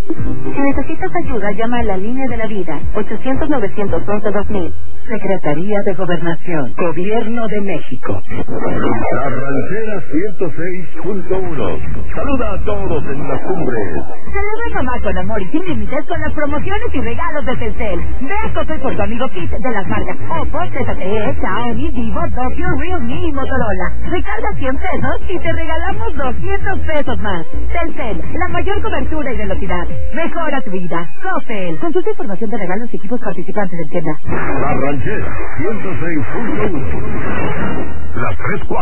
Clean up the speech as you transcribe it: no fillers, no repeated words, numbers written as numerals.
Si necesitas ayuda, llama a la línea de la vida, 800-911-2000. Secretaría de Gobernación, Gobierno de México. La Ranchera 106.1. Saluda a todos en las cumbres. Celebra mamá con amor y sin límites con las promociones y regalos de Telcel. Ve a Coppel por tu amigo Kit de las marcas Oppo, ZTE, Xiaomi, Vivo, Tokyo, Realme y Motorola. Recarga 100 pesos y te regalamos 200 pesos más. Telcel, la mayor cobertura y velocidad. Mejora tu vida. Coppel. Consulta información de regalos y equipos participantes en tienda. La Ranchera 106.1. Las 3